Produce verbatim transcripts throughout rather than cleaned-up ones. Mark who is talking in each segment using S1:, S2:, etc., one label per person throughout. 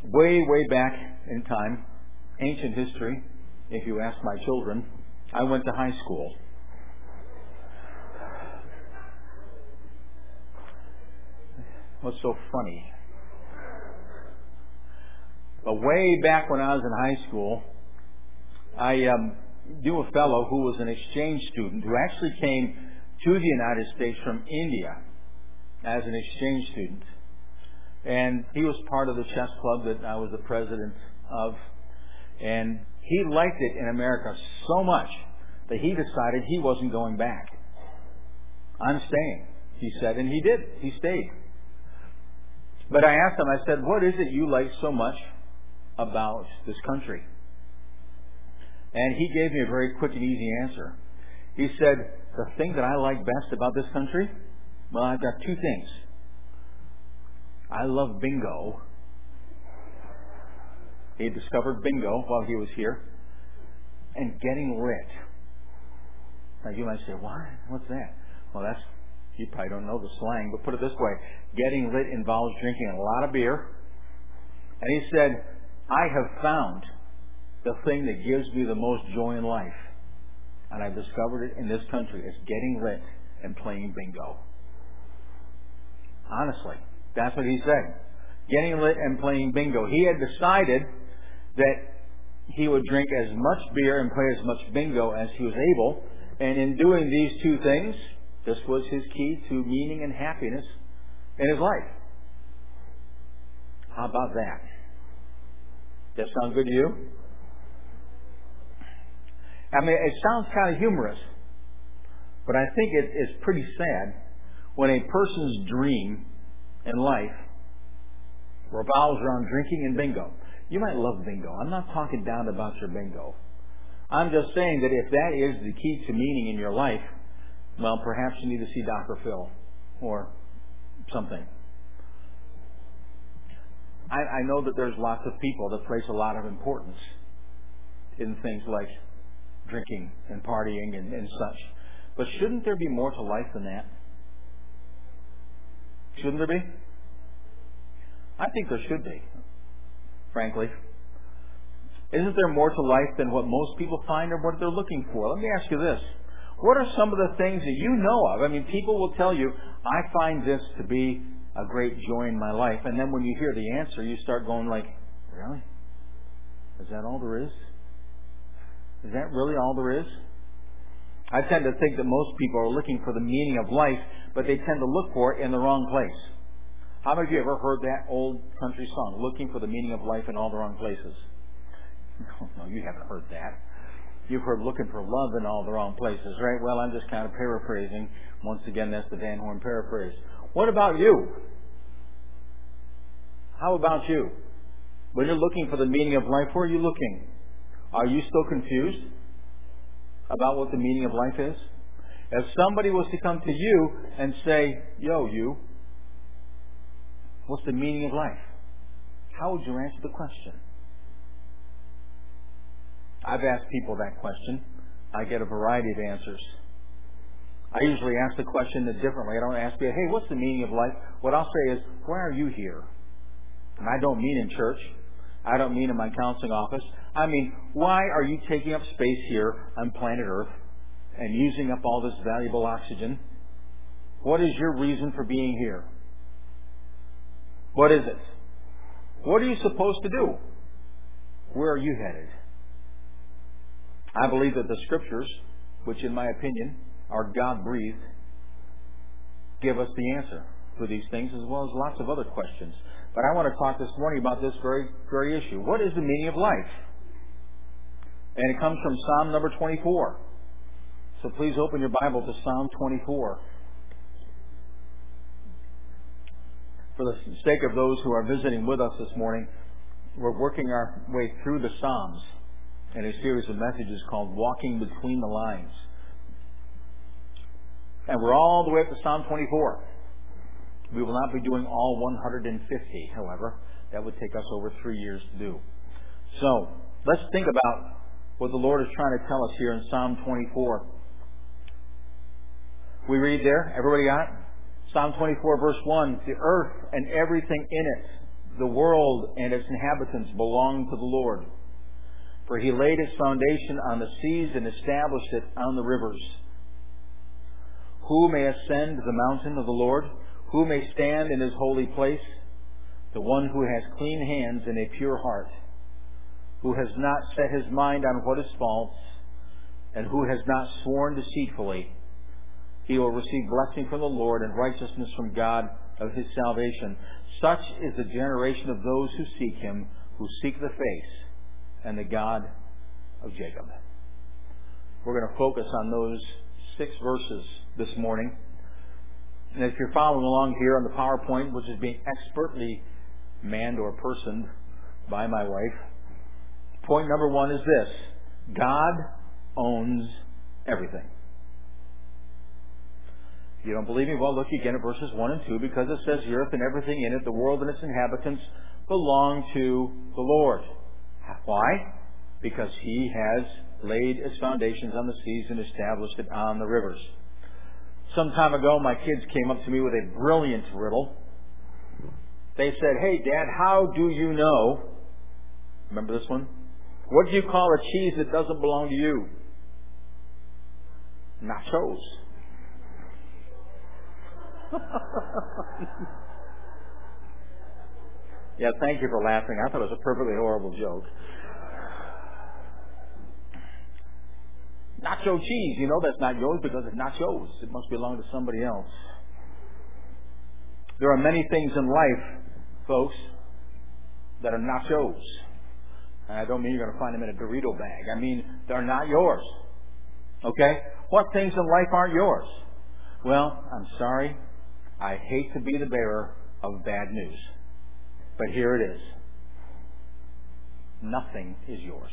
S1: way, way back in time, ancient history, if you ask my children, I went to high school. What's so funny? But way back when I was in high school, I um, knew a fellow who was an exchange student who actually came to the United States from India as an exchange student. And he was part of the chess club that I was the president of. And he liked it in America so much that he decided he wasn't going back. I'm staying, he said, and he did. He stayed. But I asked him, I said, what is it you like so much about this country? And he gave me a very quick and easy answer. He said, the thing that I like best about this country, well, I've got two things. I love bingo. He had discovered bingo while he was here. And getting lit. Now you might say, what? What's that? Well, that's, you probably don't know the slang, but put it this way. Getting lit involves drinking a lot of beer. And he said, I have found the thing that gives me the most joy in life. And I've discovered it in this country. It's getting lit and playing bingo. Honestly, that's what he said. Getting lit and playing bingo. He had decided that he would drink as much beer and play as much bingo as he was able. And in doing these two things, this was his key to meaning and happiness in his life. How about that? Does that sound good to you? I mean, it sounds kind of humorous, but I think it, it's pretty sad when a person's dream in life revolves around drinking and bingo. You might love bingo. I'm not talking down about your bingo. I'm just saying that if that is the key to meaning in your life, well, perhaps you need to see Doctor Phil or something. I, I know that there's lots of people that place a lot of importance in things like drinking and partying and, and such. But shouldn't there be more to life than that? Shouldn't there be? I think there should be, frankly. Isn't there more to life than what most people find or what they're looking for? Let me ask you this. What are some of the things that you know of? I mean, people will tell you, I find this to be a great joy in my life. And then when you hear the answer, you start going like, really? Is that all there is? Is that really all there is? I tend to think that most people are looking for the meaning of life, but they tend to look for it in the wrong place. How many of you ever heard that old country song, looking for the meaning of life in all the wrong places? No, no, you haven't heard that. You've heard looking for love in all the wrong places, right? Well, I'm just kind of paraphrasing. Once again, that's the Van Horn paraphrase. What about you? How about you? When you're looking for the meaning of life, where are you looking? Are you still confused about what the meaning of life is? If somebody was to come to you and say, yo, you, what's the meaning of life? How would you answer the question? I've asked people that question. I get a variety of answers. I usually ask the question differently. I don't ask you, hey, what's the meaning of life? What I'll say is, why are you here? And I don't mean in church. I don't mean in my counseling office. I mean, why are you taking up space here on planet Earth and using up all this valuable oxygen? What is your reason for being here? What is it? What are you supposed to do? Where are you headed? I believe that the Scriptures, which in my opinion are God-breathed, give us the answer for these things as well as lots of other questions. But I want to talk this morning about this very, very issue. What is the meaning of life? And it comes from Psalm number twenty-four. So please open your Bible to Psalm twenty-four. For the sake of those who are visiting with us this morning, we're working our way through the Psalms in a series of messages called Walking Between the Lines. And we're all the way up to Psalm twenty-four. We will not be doing all one hundred fifty, however. That would take us over three years to do. So, let's think about what the Lord is trying to tell us here in Psalm twenty-four. We read there, everybody got it? Psalm twenty-four verse one, the earth and everything in it, The world and its inhabitants belong to the Lord. For he laid his foundation on the seas and established it on the rivers. Who may ascend the mountain of the Lord? Who may stand in his holy place? The one who has clean hands and a pure heart, who has not set his mind on what is false, and who has not sworn deceitfully. He will receive blessing from the Lord and righteousness from God of his salvation. Such is the generation of those who seek him, who seek the face and the God of Jacob. We're going to focus on those six verses this morning. And if you're following along here on the PowerPoint, which is being expertly manned or personed by my wife, point number one is this: God owns everything. If you don't believe me, well, look again at verses one and two, because it says the earth and everything in it, the world and its inhabitants, belong to the Lord. Why? Because he has laid its foundations on the seas and established it on the rivers. Some time ago, my kids came up to me with a brilliant riddle. They said, "Hey, Dad, how do you know?" Remember this one? "What do you call a cheese that doesn't belong to you?" Nachos. Yeah, thank you for laughing. I thought it was a perfectly horrible joke. Nacho cheese, you know that's not yours because it's nachos. It must belong to somebody else. There are many things in life, folks, that are nachos. And I don't mean you're going to find them in a Dorito bag. I mean, they're not yours. Okay? What things in life aren't yours? Well, I'm sorry. I hate to be the bearer of bad news. But here it is. Nothing is yours.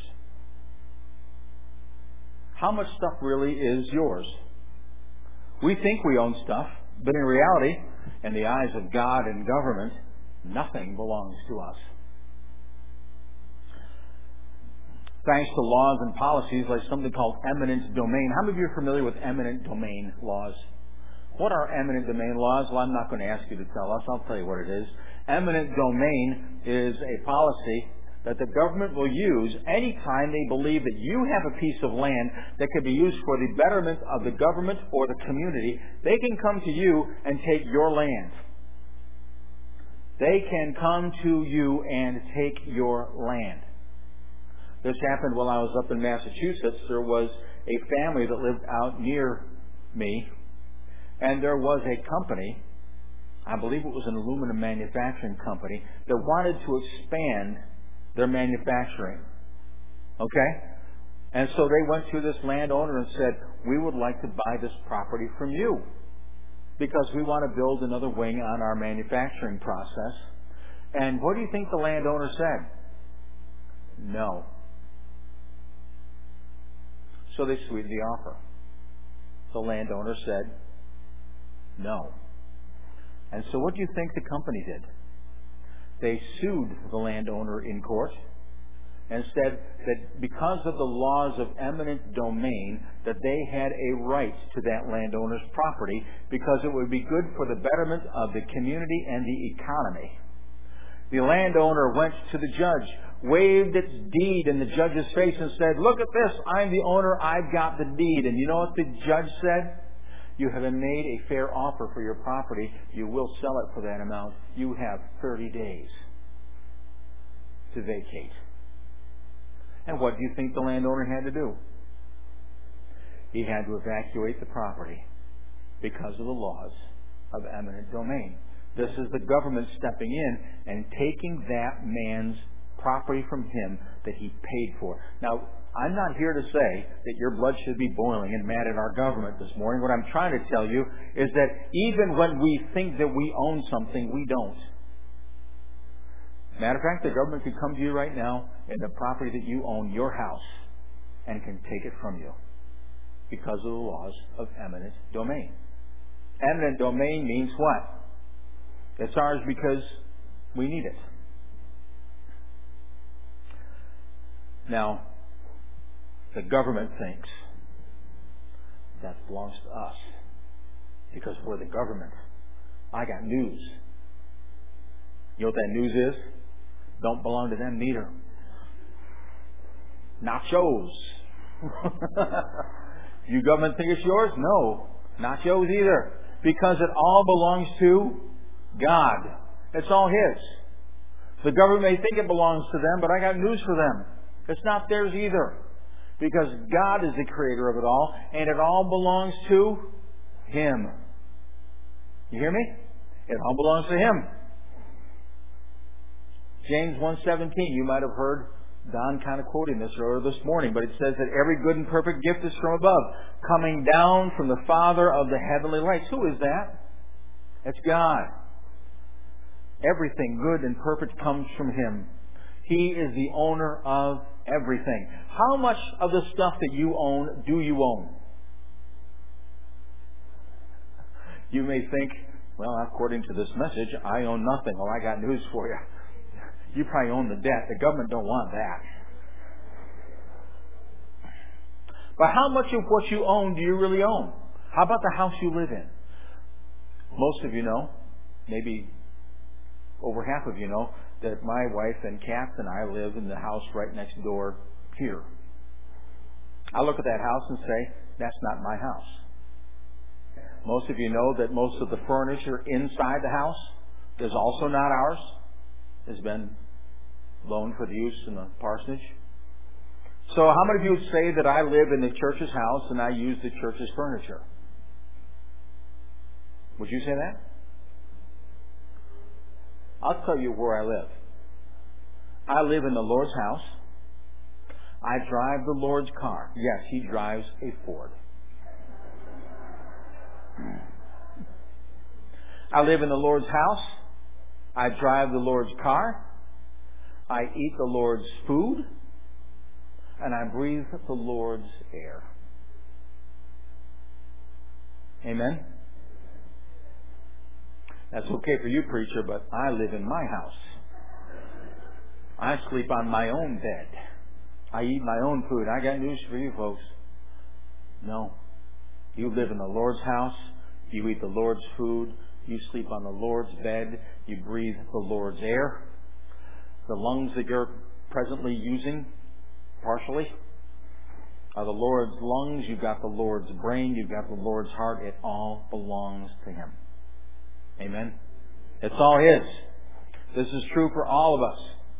S1: How much stuff really is yours? We think we own stuff, but in reality, in the eyes of God and government, nothing belongs to us. Thanks to laws and policies like something called eminent domain. How many of you are familiar with eminent domain laws? What are eminent domain laws? Well, I'm not going to ask you to tell us. I'll tell you what it is. Eminent domain is a policy that the government will use anytime they believe that you have a piece of land that could be used for the betterment of the government or the community. They can come to you and take your land. They can come to you and take your land. This happened while I was up in Massachusetts. There was a family that lived out near me, and there was a company, I believe it was an aluminum manufacturing company, that wanted to expand their manufacturing. Okay? And so they went to this landowner and said, "We would like to buy this property from you because we want to build another wing on our manufacturing process." And what do you think the landowner said? No. So they sweetened the offer. The landowner said no. And so what do you think the company did? They sued the landowner in court and said that because of the laws of eminent domain, that they had a right to that landowner's property because it would be good for the betterment of the community and the economy. The landowner went to the judge, waved its deed in the judge's face and said, "Look at this, I'm the owner, I've got the deed." And you know what the judge said? "You have been made a fair offer for your property. You will sell it for that amount. You have thirty days to vacate." And what do you think the landowner had to do? He had to evacuate the property because of the laws of eminent domain. This is the government stepping in and taking that man's property from him that he paid for. Now, I'm not here to say that your blood should be boiling and mad at our government this morning. What I'm trying to tell you is that even when we think that we own something, we don't. Matter of fact, the government could come to you right now and the property that you own, your house, and can take it from you because of the laws of eminent domain. Eminent domain means what? It's ours because we need it. Now, the government thinks that belongs to us because we're the government. I got news. You know what that news is? Don't belong to them neither. Nachos. You government think it's yours? No. Not yours either. Because it all belongs to God. It's all His. The government may think it belongs to them, but I got news for them. It's not theirs either. Because God is the creator of it all, and it all belongs to Him. You hear me? It all belongs to Him. James one seventeen, you might have heard Don kind of quoting this earlier this morning, but it says that every good and perfect gift is from above, coming down from the Father of the heavenly lights. Who is that? It's God. Everything good and perfect comes from Him. He is the owner of everything. How much of the stuff that you own do you own? You may think, well, according to this message, I own nothing. Well, I got news for you. You probably own the debt. The government don't want that. But how much of what you own do you really own? How about the house you live in? Most of you know, maybe over half of you know, that my wife and Kath and I live in the house right next door here. I look at that house and say, that's not my house. Most of you know that most of the furniture inside the house is also not ours. Has been loaned for the use in the parsonage. So how many of you would say that I live in the church's house and I use the church's furniture? Would you say that? I'll tell you where I live. I live in the Lord's house. I drive the Lord's car. Yes, He drives a Ford. I live in the Lord's house. I drive the Lord's car. I eat the Lord's food. And I breathe the Lord's air. Amen? That's okay for you, preacher, but I live in my house. I sleep on my own bed. I eat my own food. I got news for you folks. No. You live in the Lord's house. You eat the Lord's food. You sleep on the Lord's bed. You breathe the Lord's air. The lungs that you're presently using, partially, are the Lord's lungs. You've got the Lord's brain. You've got the Lord's heart. It all belongs to Him. Amen? It's all His. This is true for all of us.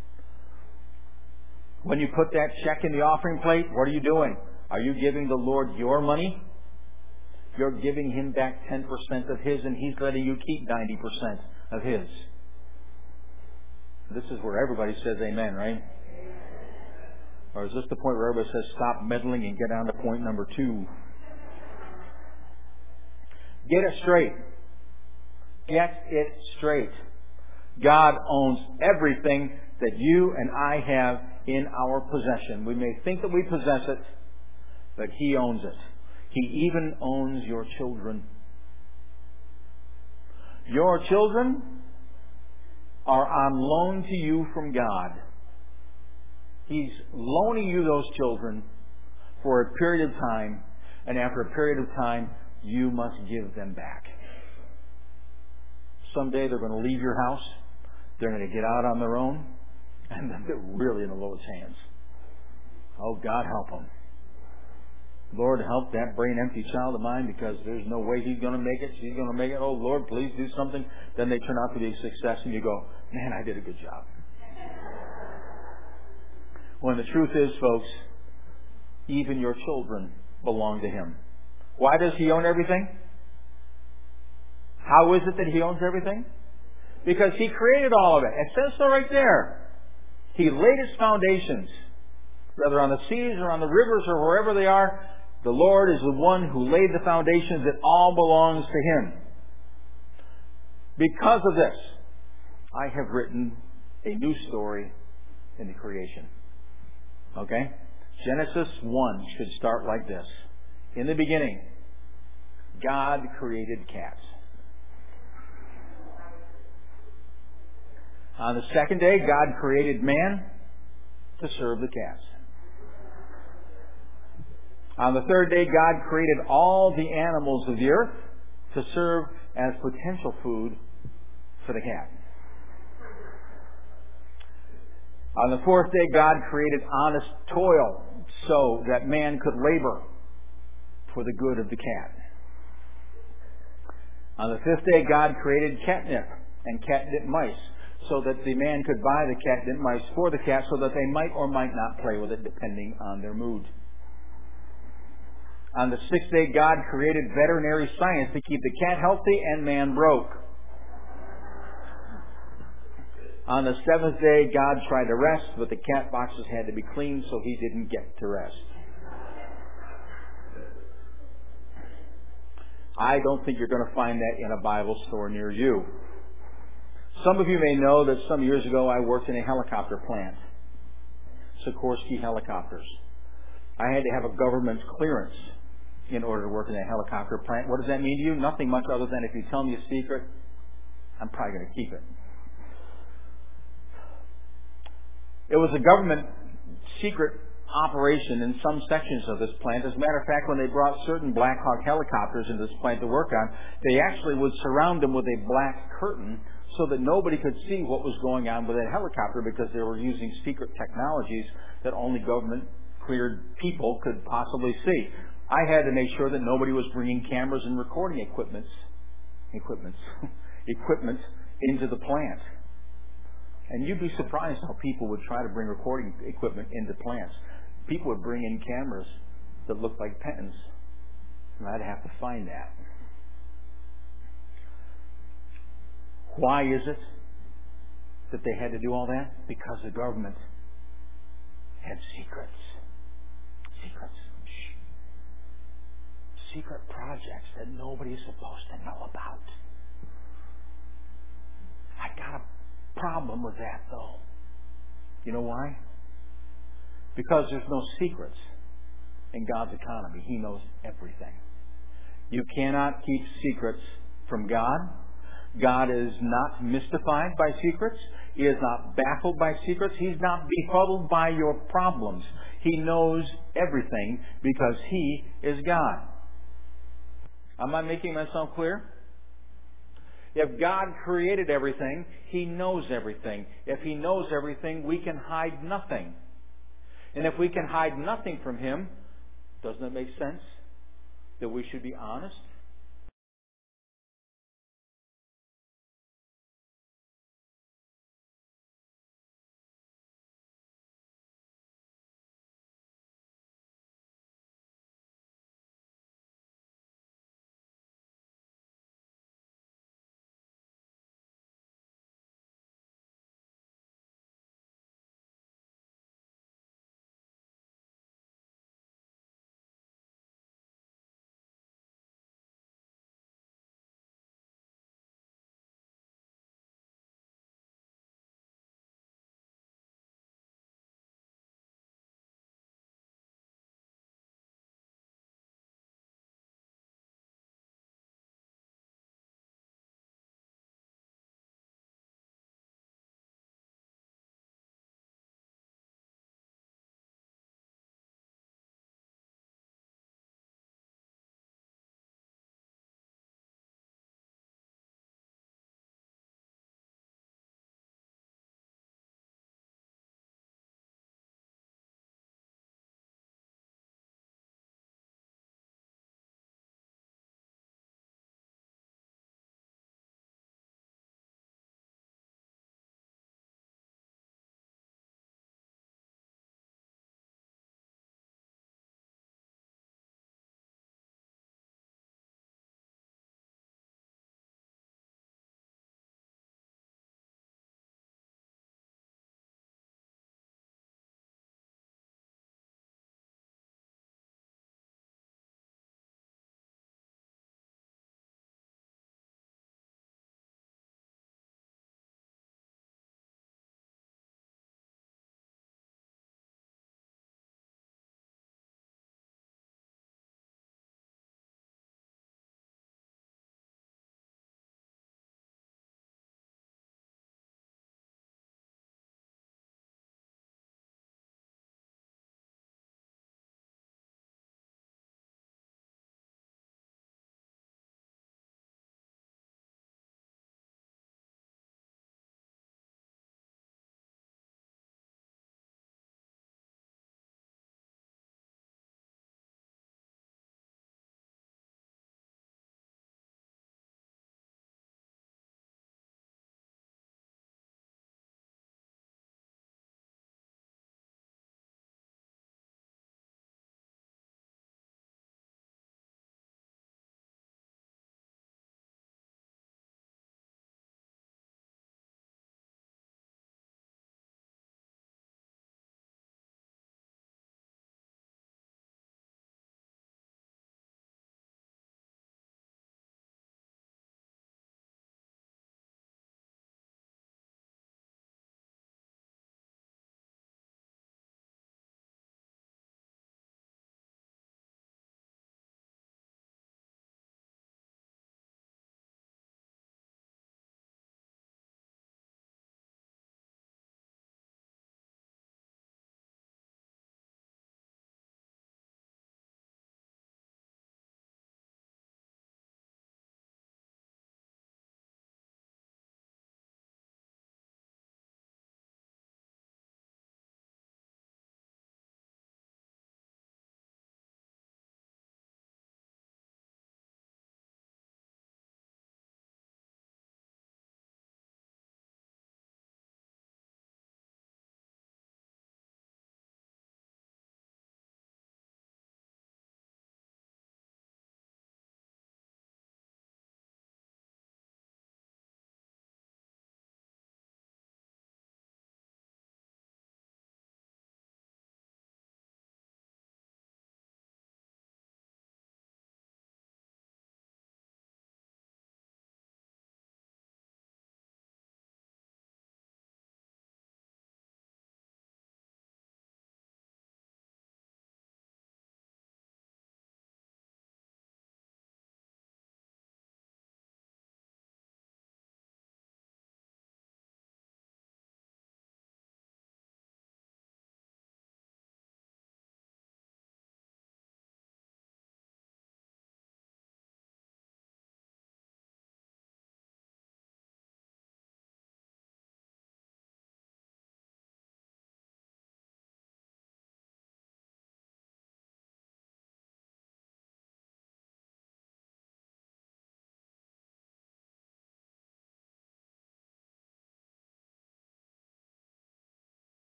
S1: When you put that check in the offering plate, what are you doing? Are you giving the Lord your money? You're giving Him back ten percent of His, and He's letting you keep ninety percent of His. This is where everybody says amen, right? Or is this the point where everybody says stop meddling and get on to point number two? Get it straight. Get it straight. God owns everything that you and I have in our possession. We may think that we possess it, but He owns it. He even owns your children. Your children are on loan to you from God. He's loaning you those children for a period of time, and after a period of time, you must give them back. Someday they're going to leave your house. They're going to get out on their own, and then they're really in the Lord's hands. Oh, God help them. Lord, help that brain empty child of mine, because there's no way he's going to make it. She's going to make it. Oh, Lord, please do something. Then they turn out to be a success, and you go, man, I did a good job. When the truth is, folks, even your children belong to Him. Why does He own everything? How is it that He owns everything? Because He created all of it. It says so right there. He laid its foundations, whether on the seas or on the rivers or wherever they are. The Lord is the one who laid the foundations. It all belongs to Him. Because of this, I have written a new story in the creation. Okay? Genesis one should start like this. In the beginning, God created cats. On the second day, God created man to serve the cats. On the third day, God created all the animals of the earth to serve as potential food for the cat. On the fourth day, God created honest toil so that man could labor for the good of the cat. On the fifth day, God created catnip and catnip mice so that the man could buy the catnip mice for the cat so that they might or might not play with it depending on their mood. On the sixth day, God created veterinary science to keep the cat healthy and man broke. On the seventh day, God tried to rest, but the cat boxes had to be cleaned, so he didn't get to rest. I don't think you're going to find that in a Bible store near you. Some of you may know that some years ago I worked in a helicopter plant, Sikorsky helicopters. I had to have a government clearance in order to work in a helicopter plant. What does that mean to you? Nothing much other than if you tell me a secret, I'm probably going to keep it. It was a government secret operation in some sections of this plant. As a matter of fact, when they brought certain Black Hawk helicopters into this plant to work on, they actually would surround them with a black curtain so that nobody could see what was going on with that helicopter because they were using secret technologies that only government-cleared people could possibly see. I had to make sure that nobody was bringing cameras and recording equipments, equipments, equipment into the plant. And you'd be surprised how people would try to bring recording equipment into plants. People would bring in cameras that looked like pens, and I'd have to find that. Why is it that they had to do all that? Because the government had secrets. Secrets. Shh. Secret projects that nobody's supposed to know about. I got a problem with that, though. You know why? Because there's no secrets in God's economy. He knows everything. You cannot keep secrets from God. God is not mystified by secrets. He is not baffled by secrets. He's not befuddled by your problems. He knows everything because He is God. Am I making myself clear? If God created everything, He knows everything. If He knows everything, we can hide nothing. And if we can hide nothing from Him, doesn't it make sense that we should be honest